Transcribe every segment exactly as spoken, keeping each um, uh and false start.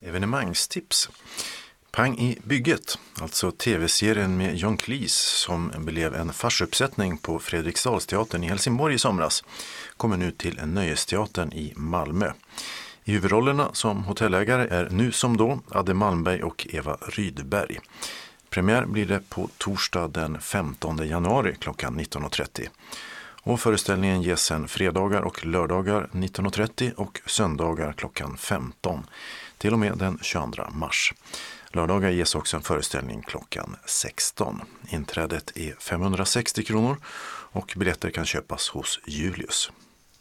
Evenemangstips. Pang i bygget, alltså tv-serien med John Cleese som blev en farsuppsättning på Fredriksdalsteatern i Helsingborg i somras, kommer nu till Nöjesteatern i Malmö. I huvudrollerna som hotellägare är nu som då Adde Malmberg och Eva Rydberg. Premiär blir det på torsdag den femtonde januari klockan nitton och trettio. Och föreställningen ges sen fredagar och lördagar nitton och trettio och söndagar klockan femton till och med den tjugoandra mars. Lördagar ges också en föreställning klockan sexton. Inträdet är femhundrasextio kronor och biljetter kan köpas hos Julius.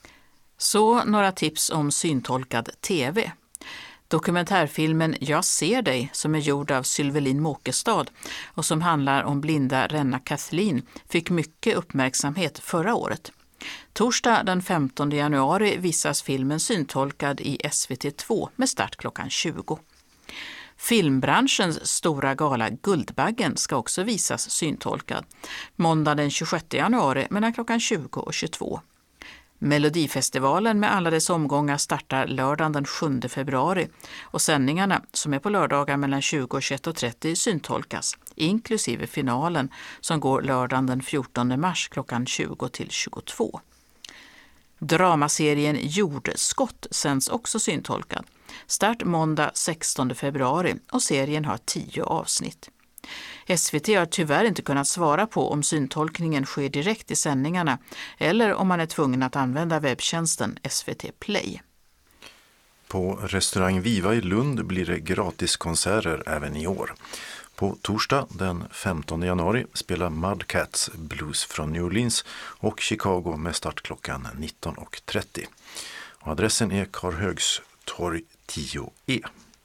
Så några tips om syntolkad tv. Dokumentärfilmen Jag ser dig, som är gjord av Sylvelin Måkestad och som handlar om blinda Renna Kathleen, fick mycket uppmärksamhet förra året. Torsdag den femtonde januari visas filmen syntolkad i S V T två med start klockan tjugo. Filmbranschens stora gala Guldbaggen ska också visas syntolkad. Måndag den tjugosjätte januari mellan klockan tjugo och tjugotvå. Melodifestivalen med alla dess omgångar startar lördagen den sjunde februari och sändningarna som är på lördagar mellan tjugo och tjugoett och trettio syntolkas, inklusive finalen som går lördagen den fjortonde mars klockan tjugo till tjugotvå. Dramaserien Jordskott sänds också syntolkad. Start måndag sextonde februari och serien har tio avsnitt. S V T har tyvärr inte kunnat svara på om syntolkningen sker direkt i sändningarna eller om man är tvungen att använda webbtjänsten S V T Play. På restaurang Viva i Lund blir det gratiskonserter även i år. På torsdag den femtonde januari spelar Mudcats Blues från New Orleans och Chicago med start klockan nitton och trettio. Och adressen är Karlhögstorg tio E.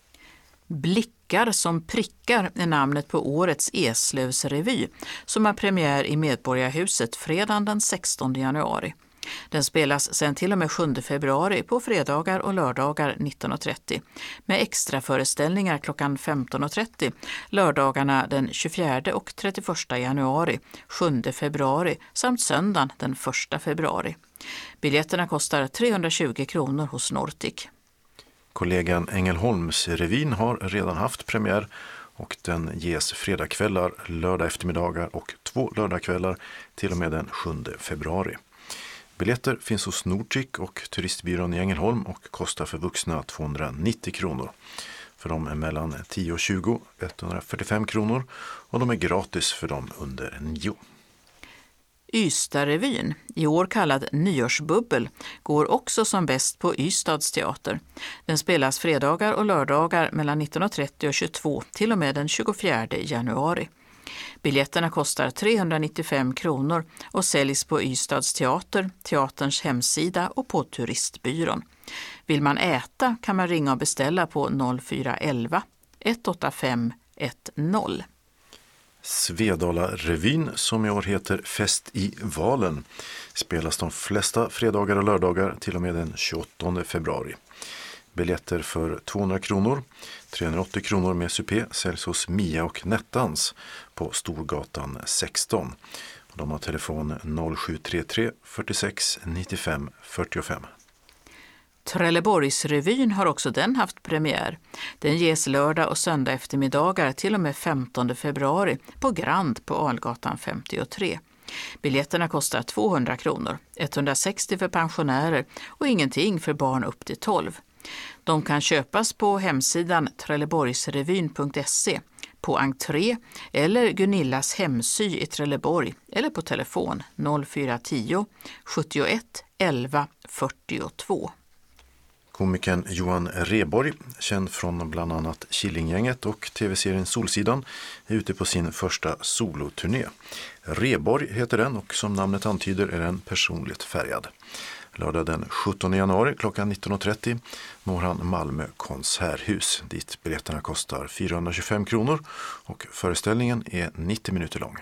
Blickar som prickar är namnet på årets Eslövsrevy som har premiär i Medborgarhuset fredagen den sextonde januari. Den spelas sen till och med sjunde februari på fredagar och lördagar nitton och trettio med extra föreställningar klockan femton och trettio lördagarna den tjugofjärde och trettioförsta januari, sjunde februari samt söndagen den första februari. Biljetterna kostar trehundratjugo kronor hos Nortic. Kollegan Ängelholmsrevyn har redan haft premiär och den ges fredagskvällar, lördag eftermiddagar och två lördagskvällar till och med den sjunde februari. Biljetter finns hos Nortic och turistbyrån i Ängelholm och kostar för vuxna tvåhundranittio kronor. För de är mellan tio och tjugo etthundrafyrtiofem kronor och de är gratis för de under nio. Ystadrevyn, i år kallad Nyårsbubbel, går också som bäst på Ystads teater. Den spelas fredagar och lördagar mellan nitton och trettio och tjugotvå till och med den tjugofjärde januari. Biljetterna kostar trehundranittiofem kronor och säljs på Ystads teater, teaterns hemsida och på turistbyrån. Vill man äta kan man ringa och beställa på noll fyra elva ett åtta fem ett noll. Svedala-revyn, som i år heter Fest i Valen, spelas de flesta fredagar och lördagar till och med den tjugoåttonde februari. Biljetter för tvåhundra kronor, trehundraåttio kronor med supé säljs hos Mia och Nettans på Storgatan sexton. De har telefon noll sju tre tre fyrtiosex nittiofem fyrtiofem. Trelleborgsrevyn har också den haft premiär. Den ges lördag och söndag eftermiddagar till och med femtonde februari på Grand på Algatan femtiotre. Biljetterna kostar tvåhundra kronor, etthundrasextio för pensionärer och ingenting för barn upp till tolv. De kan köpas på hemsidan trelleborgsrevyn punkt se, på entré eller Gunillas hemsy i Trelleborg eller på telefon noll fyra tio sjuttioett elva fyrtiotvå. Komikern Johan Rheborg, känd från bland annat Killinggänget och tv-serien Solsidan, är ute på sin första soloturné. Rheborg heter den och som namnet antyder är den personligt färgad. Lördag den sjuttonde januari klockan nitton och trettio når han Malmö konserthus dit biljetterna kostar fyrahundratjugofem kronor och föreställningen är nittio minuter lång.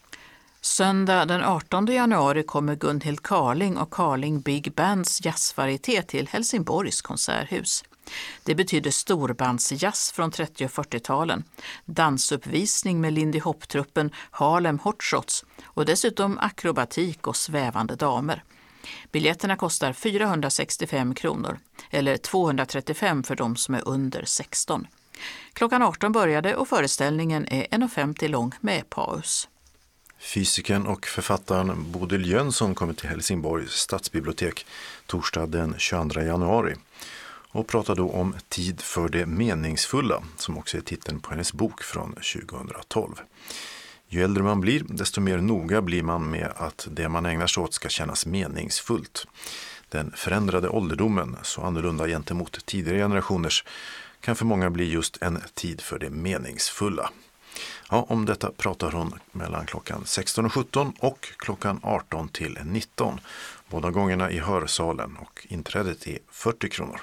Söndag den artonde januari kommer Gunhild Carling och Carling Big Bands jazzvarieté till Helsingborgs konserthus. Det betyder storbandsjazz från trettio- och fyrtiotalen, dansuppvisning med Lindy Hop-truppen Harlem Hotshots och dessutom akrobatik och svävande damer. Biljetterna kostar fyrahundrasextiofem kronor eller tvåhundratrettiofem för de som är under sexton. Klockan arton började och föreställningen är en och femtio lång med paus. Fysikern och författaren Bodil Jönsson kommer till Helsingborgs stadsbibliotek torsdag den tjugoandra januari och pratar då om Tid för det meningsfulla, som också är titeln på hennes bok från tjugohundratolv. Ju äldre man blir, desto mer noga blir man med att det man ägnar sig åt ska kännas meningsfullt. Den förändrade ålderdomen, så annorlunda gentemot tidigare generationers, kan för många bli just en tid för det meningsfulla. Ja, om detta pratar hon mellan klockan sexton och sjutton och klockan arton till nitton. Båda gångerna i hörsalen, och inträdet är fyrtio kronor.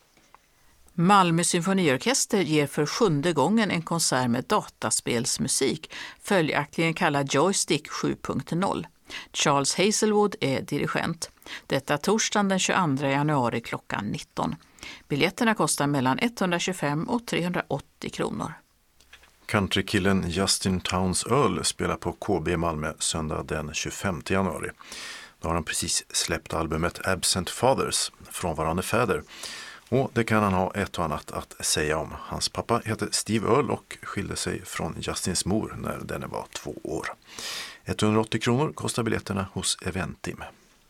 Malmö symfoniorkester ger för sjunde gången en konsert med dataspelsmusik, följaktligen kallad Joystick sju punkt noll. Charles Hazelwood är dirigent. Detta torsdagen den tjugoandra januari klockan nitton. Biljetterna kostar mellan etthundratjugofem och trehundraåttio kronor. Countrykillen Justin Townes Earl spelar på K B Malmö söndag den tjugofemte januari. Då har han precis släppt albumet Absent Fathers, frånvarande fäder. Och det kan han ha ett och annat att säga om. Hans pappa heter Steve Earl och skilde sig från Justins mor när denne var två år. etthundraåttio kronor kostar biljetterna hos Eventim.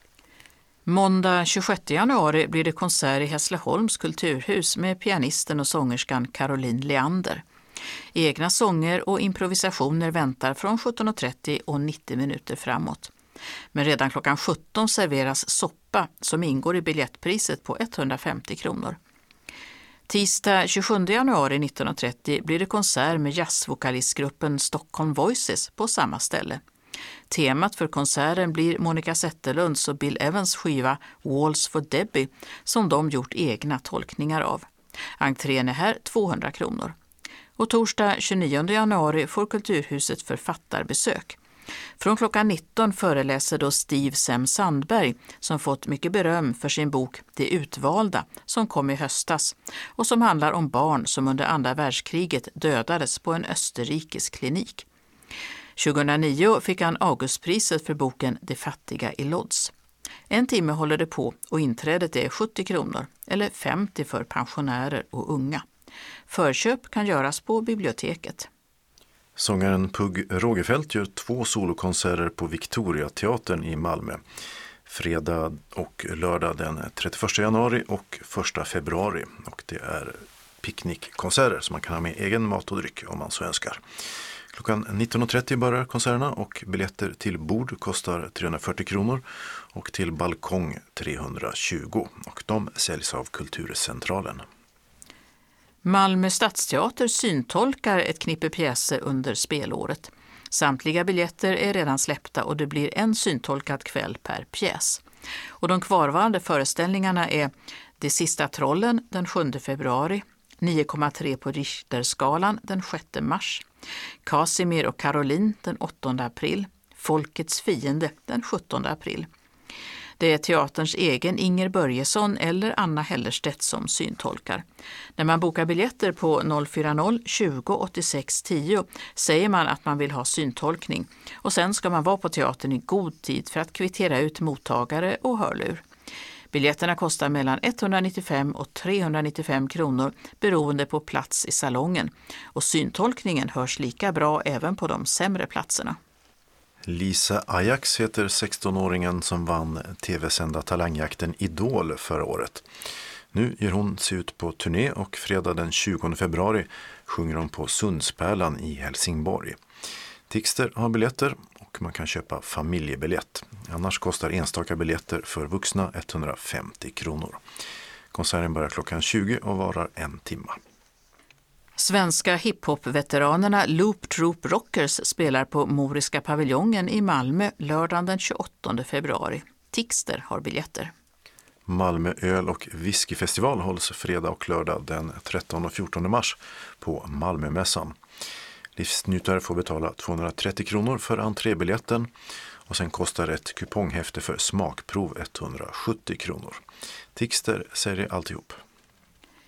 Måndag tjugosjätte januari blir det konsert i Hässleholms kulturhus med pianisten och sångerskan Caroline Leander. Egna sånger och improvisationer väntar från sjutton och trettio och nittio minuter framåt. Men redan klockan sjutton serveras soppa som ingår i biljettpriset på etthundrafemtio kronor. Tisdag tjugosjunde januari nitton och trettio blir det konsert med jazzvokalistgruppen Stockholm Voices på samma ställe. Temat för konserten blir Monica Zetterlunds och Bill Evans skiva Walls for Debbie, som de gjort egna tolkningar av. Entrén är här tvåhundra kronor. Och torsdag tjugonionde januari får Kulturhuset författarbesök. Från klockan nitton föreläser då Steve Sem Sandberg, som fått mycket beröm för sin bok Det utvalda, som kom i höstas och som handlar om barn som under andra världskriget dödades på en österrikisk klinik. tjugohundranio fick han Augustpriset för boken Det fattiga i Lodz. En timme håller det på och inträdet är sjuttio kronor eller femtio för pensionärer och unga. Förköp kan göras på biblioteket. Sångaren Pugh Rogefeldt gör två solokonserter på Victoriateatern i Malmö. Fredag och lördag den trettioförsta januari och första februari. Och det är picknickkonserter som man kan ha med egen mat och dryck om man så önskar. Klockan nitton och trettio börjar konserterna och biljetter till bord kostar trehundrafyrtio kronor och till balkong trehundratjugo. Och de säljs av Kulturcentralen. Malmö stadsteater syntolkar ett knippe pjäser under spelåret. Samtliga biljetter är redan släppta och det blir en syntolkad kväll per pjäs. Och de kvarvarande föreställningarna är De sista trollen den sjunde februari, nio komma tre på Richterskalan den sjätte mars, Casimir och Caroline den åttonde april, Folkets fiende den sjuttonde april. Det är teaterns egen Inger Börjesson eller Anna Hellerstedt som syntolkar. När man bokar biljetter på noll fyra noll tjugo åttiosex tio säger man att man vill ha syntolkning och sen ska man vara på teatern i god tid för att kvittera ut mottagare och hörlur. Biljetterna kostar mellan etthundranittiofem och trehundranittiofem kronor beroende på plats i salongen och syntolkningen hörs lika bra även på de sämre platserna. Lisa Ajax heter sexton-åringen som vann tv-sända talangjakten Idol förra året. Nu ger hon sig ut på turné och fredag den tjugonde februari sjunger hon på Sundspärlan i Helsingborg. Tixter har biljetter och man kan köpa familjebiljett. Annars kostar enstaka biljetter för vuxna etthundrafemtio kronor. Konserten börjar klockan tjugo och varar en timme. Svenska hiphop-veteranerna Loop Troop Rockers spelar på Moriska paviljongen i Malmö lördagen den tjugoåttonde februari. Tixter har biljetter. Malmö öl- och whiskyfestival hålls fredag och lördag den trettonde och fjortonde mars på Malmömässan. Livsnjutare får betala tvåhundratrettio kronor för entrébiljetten och sen kostar ett kuponghäfte för smakprov etthundrasjuttio kronor. Tixter säger alltihop.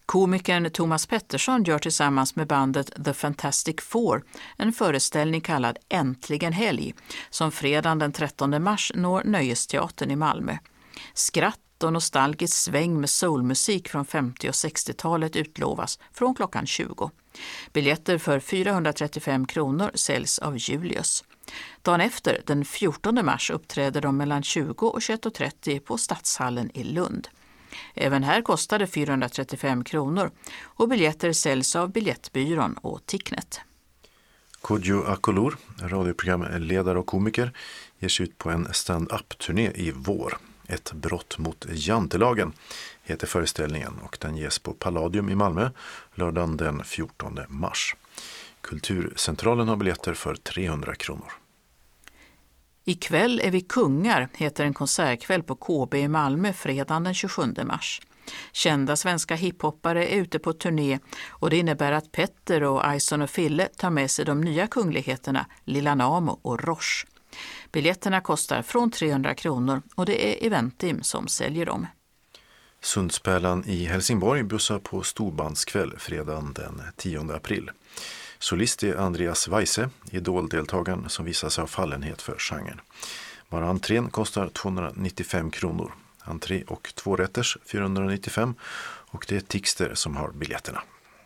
Komikern Thomas Pettersson gör tillsammans med bandet The Fantastic Four en föreställning kallad Äntligen helg som fredagen den trettonde mars når Nöjesteatern i Malmö. Skratt och nostalgisk sväng med soulmusik från femtio- och sextiotalet utlovas från klockan tjugo. Biljetter för fyrahundratrettiofem kronor säljs av Julius. Dagen efter, den fjortonde mars, uppträder de mellan tjugo och tjugoett och trettio på Stadshallen i Lund. Även här kostar det fyrahundratrettiofem kronor och biljetter säljs av Biljettbyrån och Ticknet. Kodjo Akolor, radioprogramledare och komiker, ger sig ut på en stand-up-turné i vår. Ett brott mot jantelagen heter föreställningen och den ges på Palladium i Malmö lördagen den fjortonde mars. Kulturcentralen har biljetter för trehundra kronor. Ikväll är vi kungar heter en konsertkväll på K B i Malmö fredagen den tjugosjunde mars. Kända svenska hiphoppare är ute på turné och det innebär att Petter och Ison och Fille tar med sig de nya kungligheterna Lilla Namo och Roche. Biljetterna kostar från trehundra kronor och det är Eventim som säljer dem. Sundspärlan i Helsingborg bussar på storbandskväll fredagen den tionde april. Solist är Andreas Weise, idoldeltagaren som visar sig ha fallenhet för genren. Bara entrén kostar tvåhundranittiofem kronor. Entré och tvårätters fyrahundranittiofem och det är Tixter som har biljetterna.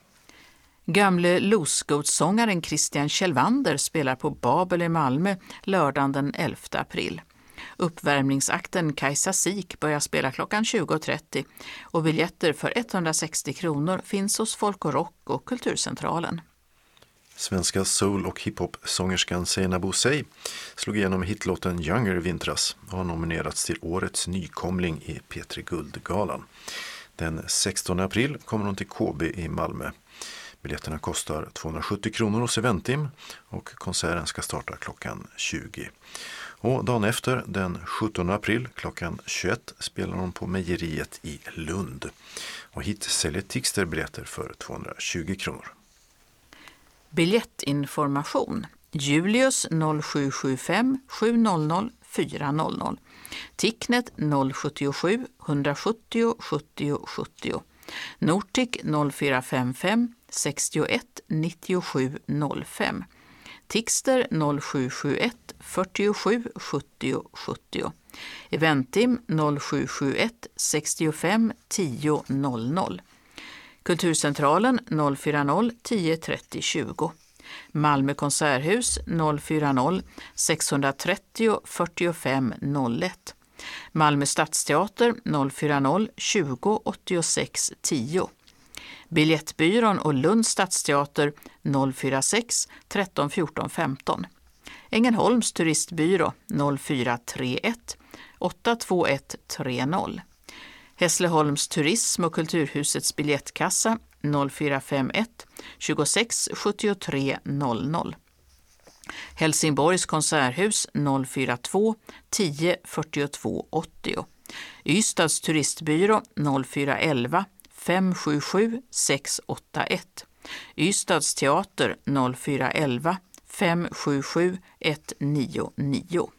Gamle Losgotsångaren Christian Kjellvander spelar på Babel i Malmö lördagen den elfte april. Uppvärmningsakten Kajsa Sik börjar spela klockan tjugo och trettio och biljetter för etthundrasextio kronor finns hos Folk och Rock och Kulturcentralen. Svenska soul- och hiphop-sångerskan Seinabo Sey slog igenom hitlåten Younger vintras och har nominerats till årets nykomling i P tre Guldgalan. Den sextonde april kommer hon till K B i Malmö. Biljetterna kostar tvåhundrasjuttio kronor hos Eventim och konserten ska starta klockan tjugo. Och dagen efter, den sjuttonde april klockan tjugoett, spelar hon på Mejeriet i Lund. Och hit säljer Tixter biljetter för tvåhundratjugo kronor. Biljettinformation. Julius noll sju sju fem sju noll noll fyra noll noll. Ticknet noll sju sju ett sju zero sjuttio sjuttio. Nortic noll fyra fem fem sex ett nio sju noll fem. Tixter noll sju sju ett fyrtiosju sjuttio sjuttio. Eventim noll sju sju ett sextiofem tio noll noll. Kulturcentralen noll fyra noll tio trettio tjugo. Malmö konserthus noll fyra noll sex trettio fyrtiofem noll ett. Malmö stadsteater noll fyra noll tjugo åttiosex tio. Biljettbyrån och Lunds stadsteater noll fyra sex tretton fjorton femton. Ängelholms turistbyrå noll fyra tre ett åtta två ett tre noll. Hässleholms turism- och kulturhusets biljettkassa noll fyra fem ett tjugosex sjuttiotre noll noll. Helsingborgs konserthus noll fyra två tio fyrtiotvå åttio. Ystads turistbyrå noll fyra elva fem sju sju sex åtta ett. Ystads teater noll fyra elva fem sju sju ett nio nio.